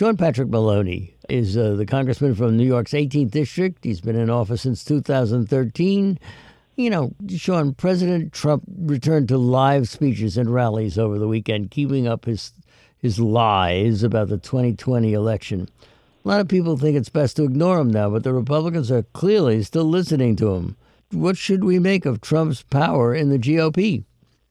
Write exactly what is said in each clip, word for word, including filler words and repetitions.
Sean Patrick Maloney is uh, the congressman from New York's eighteenth District. He's been in office since two thousand thirteen. You know, Sean, President Trump returned to live speeches and rallies over the weekend, keeping up his his lies about the twenty twenty election. A lot of people think it's best to ignore him now, but the Republicans are clearly still listening to him. What should we make of Trump's power in the G O P?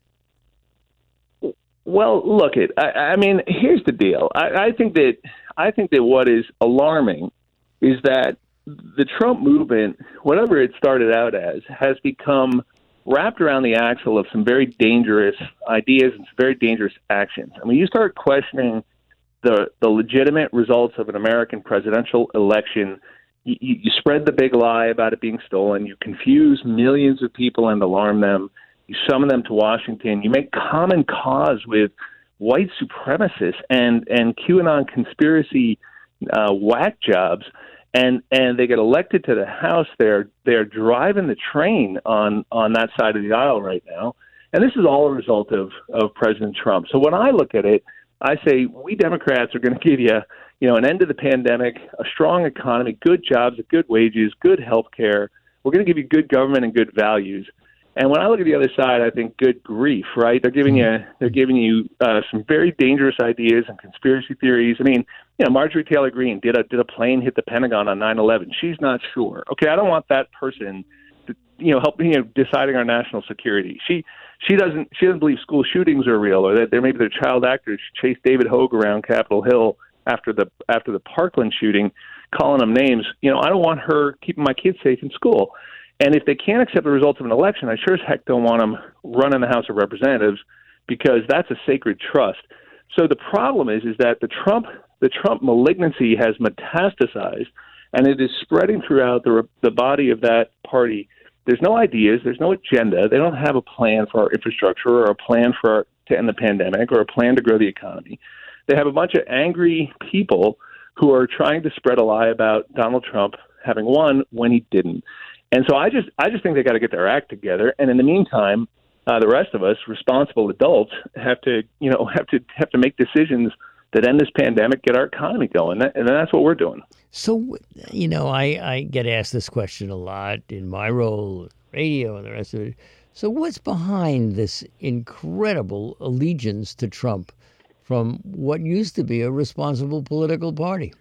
Well, look, it. I, I mean, here's the deal. I, I think that I think that what is alarming is that the Trump movement, whatever it started out as, has become wrapped around the axle of some very dangerous ideas and some very dangerous actions. I mean, you start questioning the the legitimate results of an American presidential election. You, you spread the big lie about it being stolen. You confuse millions of people and alarm them. You summon them to Washington. You make common cause with white supremacists and, and QAnon conspiracy uh, whack jobs, and, and they get elected to the House. They're they're driving the train on, on that side of the aisle right now. And this is all a result of, of President Trump. So when I look at it, I say we Democrats are going to give you, you know, an end to the pandemic, a strong economy, good jobs, good wages, good health care. We're going to give you good government and good values. And when I look at the other side, I think good grief, right? They're giving you they're giving you uh, some very dangerous ideas and conspiracy theories. I mean, you know, Marjorie Taylor Greene did a did a plane hit the Pentagon on nine eleven. She's not sure. Okay, I don't want that person, to, you know, helping you know, deciding our national security. She she doesn't she doesn't believe school shootings are real, or that there maybe they're child actors chased David Hogue around Capitol Hill after the after the Parkland shooting, calling them names. You know, I don't want her keeping my kids safe in school. And if they can't accept the results of an election, I sure as heck don't want them running the House of Representatives, because that's a sacred trust. So the problem is, is that the Trump the Trump malignancy has metastasized, and it is spreading throughout the the body of that party. There's no ideas, there's no agenda. They don't have a plan for our infrastructure, or a plan for our, to end the pandemic, or a plan to grow the economy. They have a bunch of angry people who are trying to spread a lie about Donald Trump having won when he didn't. And so I just I just think they got to get their act together. And in the meantime, uh, the rest of us, responsible adults, have to you know have to have to make decisions that end this pandemic, get our economy going, and that's what we're doing. So, you know, I, I get asked this question a lot in my role, radio, and the rest of it. So, what's behind this incredible allegiance to Trump from what used to be a responsible political party?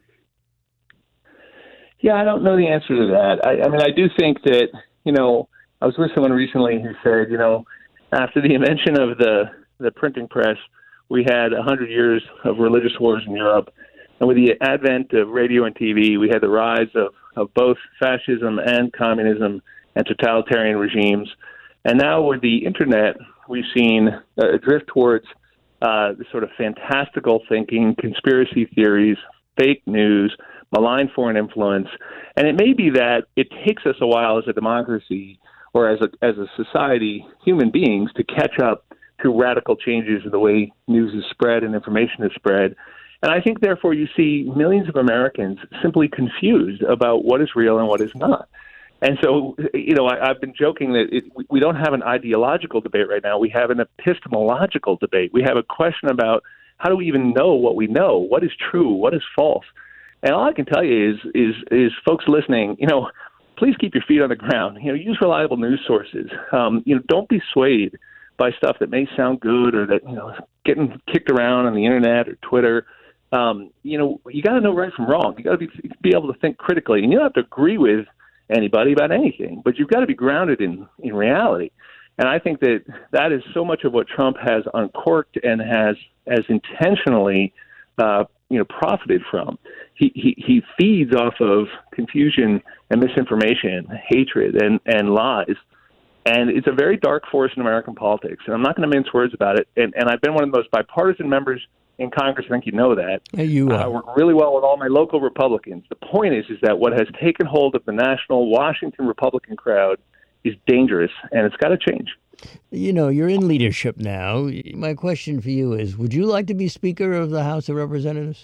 Yeah, I don't know the answer to that. I, I mean, I do think that, you know, I was with someone recently who said, you know, after the invention of the, the printing press, we had one hundred years of religious wars in Europe. And with the advent of radio and T V, we had the rise of, of both fascism and communism and totalitarian regimes. And now with the Internet, we've seen a drift towards uh, this sort of fantastical thinking, conspiracy theories, fake news, malign foreign influence. And it may be that it takes us a while as a democracy or as a as a society, human beings, to catch up to radical changes in the way news is spread and information is spread. And I think, therefore, you see millions of Americans simply confused about what is real and what is not. And so, you know, I, I've been joking that it, we don't have an ideological debate right now. We have an epistemological debate. We have a question about how do we even know what we know? What is true? What is false? And all I can tell you is, is, is folks listening, you know, please keep your feet on the ground. You know, use reliable news sources. Um, you know, don't be swayed by stuff that may sound good or that, you know, getting kicked around on the internet or Twitter. Um, you know, you got to know right from wrong. You got to be be able to think critically, and you don't have to agree with anybody about anything, but you've got to be grounded in, in reality. And I think that that is so much of what Trump has uncorked and has has intentionally, uh, you know, profited from. He, he he feeds off of confusion and misinformation, hatred and, and lies. And it's a very dark force in American politics. And I'm not going to mince words about it. And, and I've been one of the most bipartisan members in Congress. I think you know that. Yeah, you are. I work really well with all my local Republicans. The point is, is that what has taken hold of the national Washington Republican crowd is dangerous, and it's got to change. You know, you're in leadership now. My question for you is, would you like to be Speaker of the House of Representatives?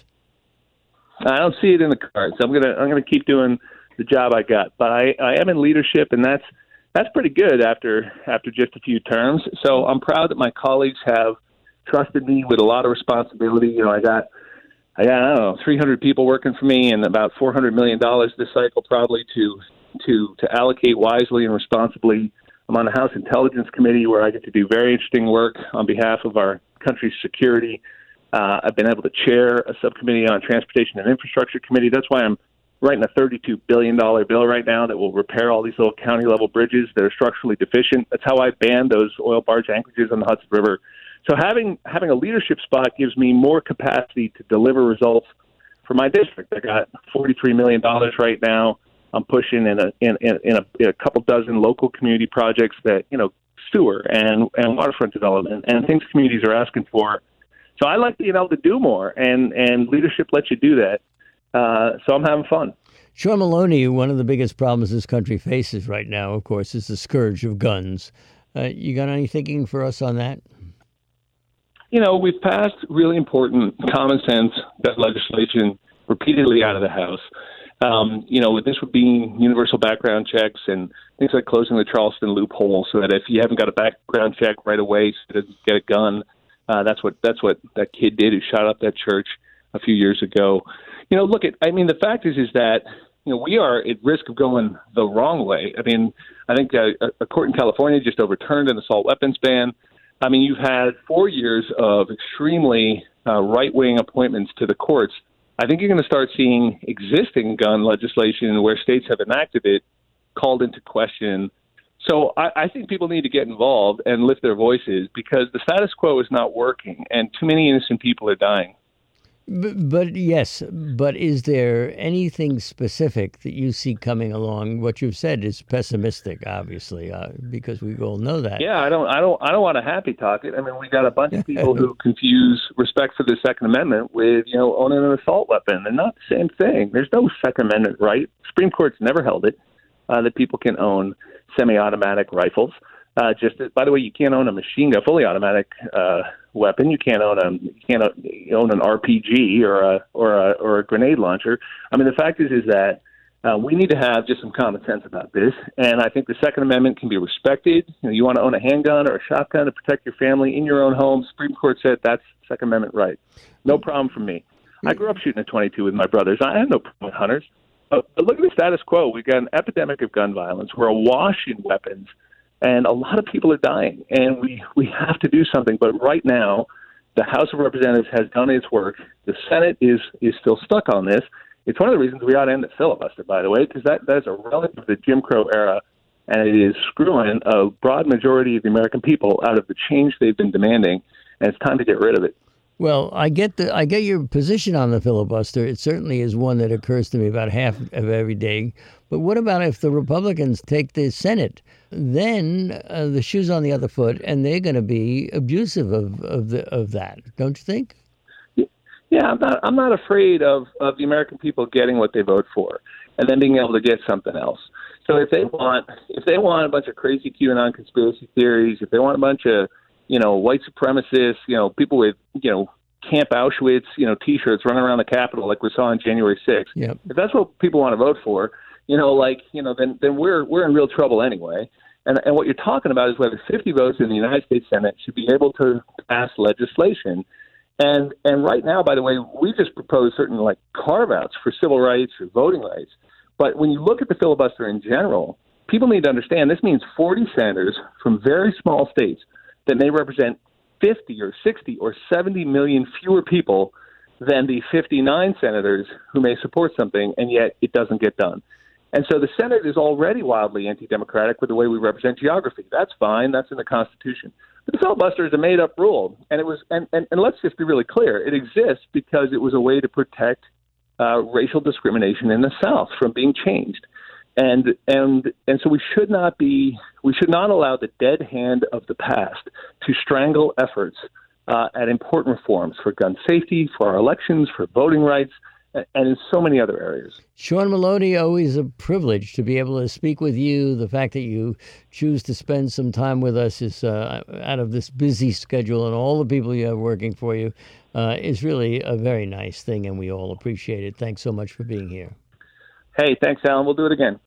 I don't see it in the cards. I'm gonna I'm gonna keep doing the job I got, but I, I am in leadership, and that's that's pretty good after after just a few terms. So I'm proud that my colleagues have trusted me with a lot of responsibility. You know, I got I got, I don't know, three hundred people working for me and about four hundred million dollars this cycle probably to to to allocate wisely and responsibly. I'm on the House Intelligence Committee where I get to do very interesting work on behalf of our country's security. Uh, I've been able to chair a subcommittee on Transportation and Infrastructure Committee. That's why I'm writing a thirty-two billion dollars bill right now that will repair all these little county-level bridges that are structurally deficient. That's how I banned those oil barge anchorages on the Hudson River. So having having a leadership spot gives me more capacity to deliver results for my district. I got forty-three million dollars right now. I'm pushing in a in, in, in, a, in a couple dozen local community projects that, you know, sewer and, and waterfront development and things communities are asking for. So I like being able to do more, and, and leadership lets you do that. Uh, so I'm having fun. Sean Maloney, one of the biggest problems this country faces right now, of course, is the scourge of guns. Uh, you got any thinking for us on that? You know, we've passed really important common sense gun legislation repeatedly out of the House. Um, you know, this would be universal background checks and things like closing the Charleston loophole so that if you haven't got a background check right away, so to get a gun. Uh, that's what that's what that kid did who shot up that church a few years ago. You know, look at, I mean, the fact is, is that, you know, we are at risk of going the wrong way. I mean, I think uh, a court in California just overturned an assault weapons ban. I mean, you've had four years of extremely uh, right-wing appointments to the courts. I think you're going to start seeing existing gun legislation where states have enacted it called into question. So I, I think people need to get involved and lift their voices because the status quo is not working and too many innocent people are dying. But, but yes, but is there anything specific that you see coming along? What you've said is pessimistic, obviously, uh, because we all know that. Yeah, I don't, I don't, I don't want to happy talk it. I mean, we got a bunch of people who confuse respect for the Second Amendment with, you know, owning an assault weapon. They're not the same thing. There's no Second Amendment right. Supreme Court's never held it uh, that people can own semi-automatic rifles. Uh, just by the way, you can't own a machine gun, fully automatic uh, weapon. You can't own a you can't own an R P G or a or a or a grenade launcher. I mean, the fact is is that uh, we need to have just some common sense about this. And I think the Second Amendment can be respected. You know, you want to own a handgun or a shotgun to protect your family in your own home. Supreme Court said that's Second Amendment right. No problem for me. I grew up shooting a twenty-two with my brothers. I had no problem with hunters. But, but look at the status quo. We've got an epidemic of gun violence. We're awash in weapons. And a lot of people are dying, and we, we have to do something. But right now, the House of Representatives has done its work. The Senate is is still stuck on this. It's one of the reasons we ought to end the filibuster, by the way, because that, that is a relic of the Jim Crow era, and it is screwing a broad majority of the American people out of the change they've been demanding, and it's time to get rid of it. Well, I get the I get your position on the filibuster. It certainly is one that occurs to me about half of every day. But what about if the Republicans take the Senate? Then uh, the shoe's on the other foot, and they're going to be abusive of of the of that, don't you think? Yeah, I'm not. I'm not afraid of of the American people getting what they vote for, and then being able to get something else. So if they want, if they want a bunch of crazy QAnon conspiracy theories, if they want a bunch of you know, white supremacists, you know, people with, you know, Camp Auschwitz, you know, T-shirts running around the Capitol like we saw on January sixth. Yep. If that's what people want to vote for, you know, like, you know, then then we're we're in real trouble anyway. And and what you're talking about is whether fifty votes in the United States Senate should be able to pass legislation. And and right now, by the way, we just proposed certain like carve-outs for civil rights or voting rights. But when you look at the filibuster in general, people need to understand this means forty senators from very small states that may represent fifty or sixty or seventy million fewer people than the fifty-nine senators who may support something, and yet it doesn't get done. And so the Senate is already wildly anti-democratic with the way we represent geography. That's fine. That's in the Constitution. But the filibuster is a made-up rule, and it was. And, and, and let's just be really clear: it exists because it was a way to protect uh, racial discrimination in the South from being changed. And and and so we should not be we should not allow the dead hand of the past to strangle efforts uh, at important reforms for gun safety, for our elections, for voting rights, and in so many other areas. Sean Maloney, always a privilege to be able to speak with you. The fact that you choose to spend some time with us is uh, out of this busy schedule, and all the people you have working for you uh, is really a very nice thing, and we all appreciate it. Thanks so much for being here. Hey, thanks, Alan. We'll do it again.